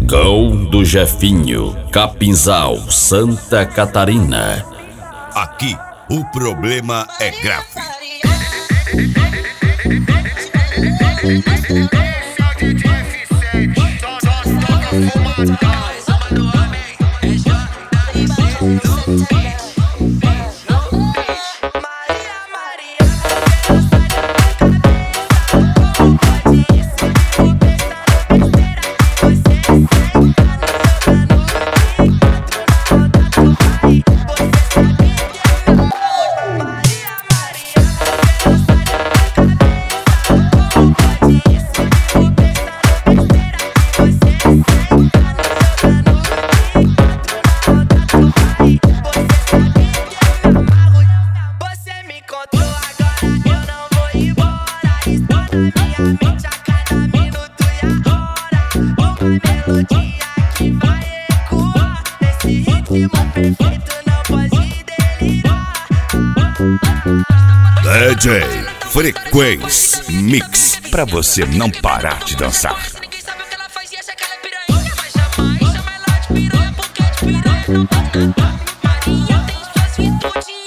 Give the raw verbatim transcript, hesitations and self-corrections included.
Rincão do Jefinho, Capinzal, Santa Catarina. Aqui, o problema é grave. D J Frequência Mix, pra você não parar de dançar. Marinha tem suas virtudes.